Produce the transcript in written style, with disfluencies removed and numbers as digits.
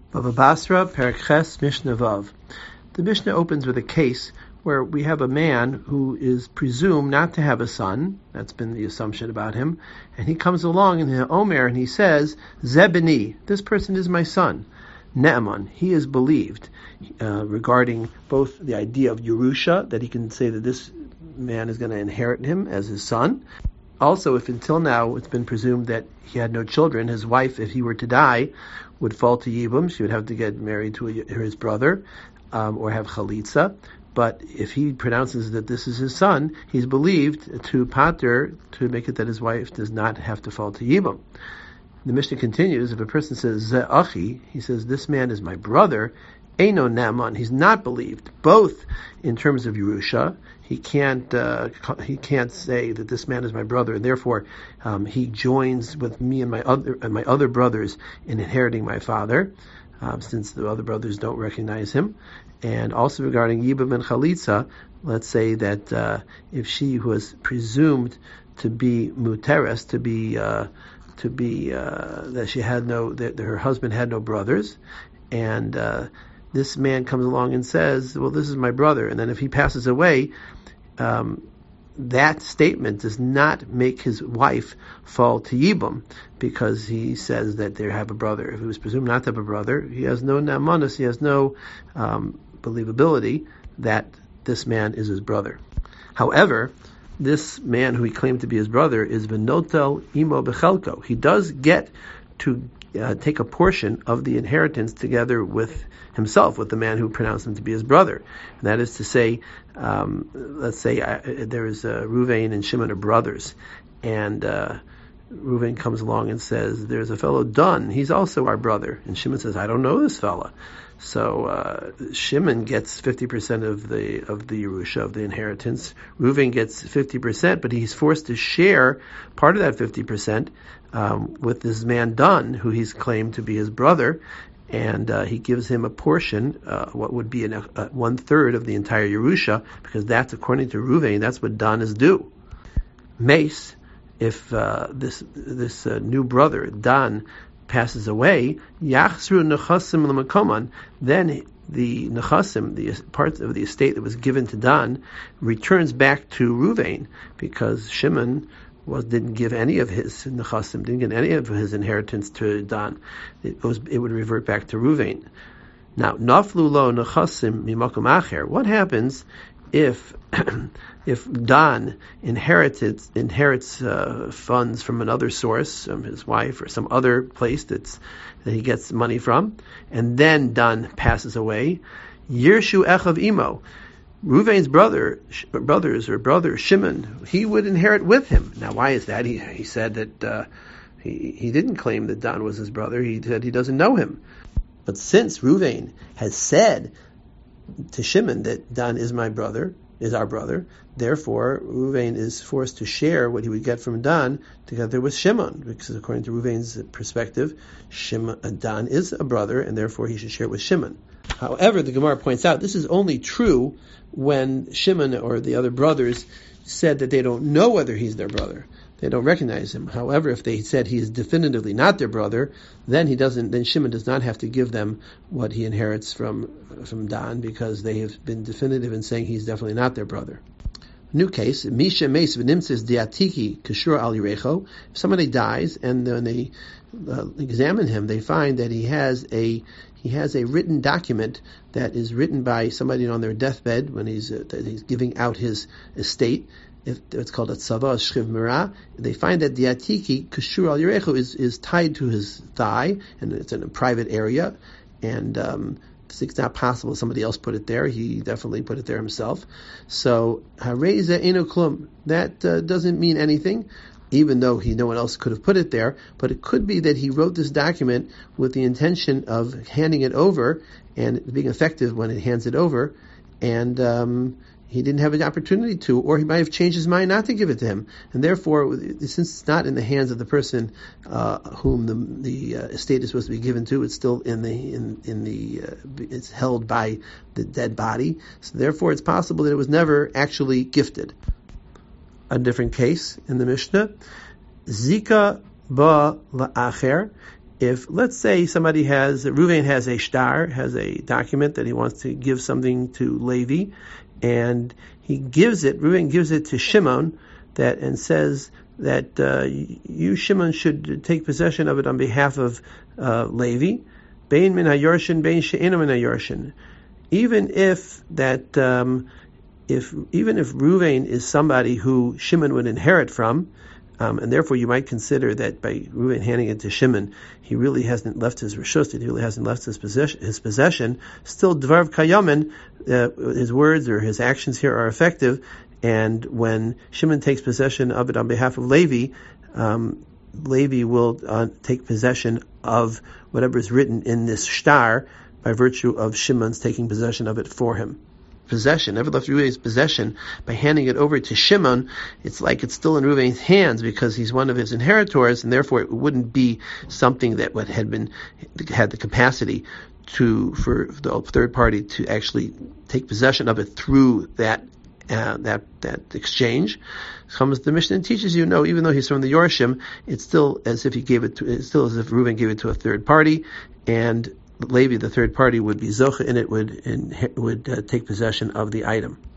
Bava Basra, Perek Ches, Mishnah Vav. The Mishnah opens with a case where we have a man who is presumed not to have a son. That's been the assumption about him. And he comes along in the Omer and he says, Zebini, this person is my son. Ne'eman, he is believed regarding both the idea of Yerusha, that he can say that this man is going to inherit him as his son. Also, if until now it's been presumed that he had no children, his wife, if he were to die, would fall to Yibum. She would have to get married to his brother or have Chalitza. But if he pronounces that this is his son, he's believed to pater, to make it that his wife does not have to fall to Yibum. The Mishnah continues, if a person says, Ze achi, he says, this man is my brother, Eino Naaman, he's not believed, both in terms of Yerusha. He can't say that this man is my brother, and therefore he joins with me and my other brothers in inheriting my father, since the other brothers don't recognize him. And also regarding Yibum and Chalitza, let's say that if she was presumed to be muteres, that she had that her husband had no brothers, and this man comes along and says, well, this is my brother, and then if he passes away, that statement does not make his wife fall to Yibum, because he says that they have a brother. If he was presumed not to have a brother, he has no namanis, he has no believability that this man is his brother. However, this man who he claimed to be his brother is v'notel imo bechelko. He does get to take a portion of the inheritance together with himself, with the man who pronounced him to be his brother. And that is to say, let's say there is Ruvain and Shimon are brothers, and Ruvain comes along and says, there's a fellow Dan, he's also our brother. And Shimon says, I don't know this fella. So Shimon gets 50% of the Yerusha, of the inheritance. Ruvain gets 50%, but he's forced to share part of that 50% with this man Dan, who he's claimed to be his brother, and he gives him a portion, what would be 1/3 of the entire Yerusha, because that's, according to Ruvain, that's what Dan is due. Mace, if this new brother Dan passes away, Yachsru Nechasim L'Makoman, then the Nechasim, the part of the estate that was given to Dan, returns back to Ruvain, because Shimon didn't give any of his Nechasim, didn't give any of his inheritance to Dan. It would revert back to Ruvain. Now, Naflu Lo Nechasim Mimakom Acher. What happens if Dan inherits funds from another source, from his wife or some other place that he gets money from, and then Dan passes away? Yirshu Echav Imo. Ruvain's brother Shimon, he would inherit with him. Now, why is that? He said that he didn't claim that Dan was his brother. He said he doesn't know him. But since Ruvain has said to Shimon that Dan is my brother, is our brother, therefore Ruvain is forced to share what he would get from Dan together with Shimon, because according to Ruvain's perspective, Dan is a brother, and therefore he should share with Shimon. However, the Gemara points out this is only true when Shimon or the other brothers said that they don't know whether he's their brother. They don't recognize him. However, if they said he is definitively not their brother, then Shimon does not have to give them what he inherits from Dan, because they have been definitive in saying he's definitely not their brother. New case, Misha Meis v'nimtzis diatiki kashur al yirecho. If somebody dies and when they examine him, they find that he has a written document that is written by somebody on their deathbed when he's giving out his estate. It's called a tzava, a shchiv mira. They find that diatiki kashur al yirecho is tied to his thigh, and it's in a private area, and it's not possible somebody else put it there. He definitely put it there himself. So hareza eno klum, that doesn't mean anything, even though no one else could have put it there. But it could be that he wrote this document with the intention of handing it over and being effective when he hands it over, and he didn't have an opportunity to, or he might have changed his mind not to give it to him. And therefore, since it's not in the hands of the person whom the estate is supposed to be given to, it's still it's held by the dead body. So therefore, it's possible that it was never actually gifted. A different case in the Mishnah, Zika ba la'acher. if, let's say, Reuven has a shtar, has a document that he wants to give something to Levi, and Reuven gives it to Shimon, and says that you, Shimon, should take possession of it on behalf of Levi, bein min hayorshin, bein she'eno min hayorshin. Even if Reuven is somebody who Shimon would inherit from, and therefore you might consider that by Reuven handing it to Shimon, he really hasn't left his reshus, he really hasn't left his possession. Still, dvarv kayamin, his words or his actions here are effective, and when Shimon takes possession of it on behalf of Levi, Levi will take possession of whatever is written in this shtar by virtue of Shimon's taking possession of it for him. Never left Reuven's possession, by handing it over to Shimon, it's like it's still in Reuven's hands because he's one of his inheritors, and therefore it wouldn't be something that had the capacity for the third party to actually take possession of it through that exchange. Comes the Mishnah and teaches you, no, even though he's from the Yorshim, it's still as if Reuven gave it to a third party, and Levi, the third party, would be zocha in it, would take possession of the item.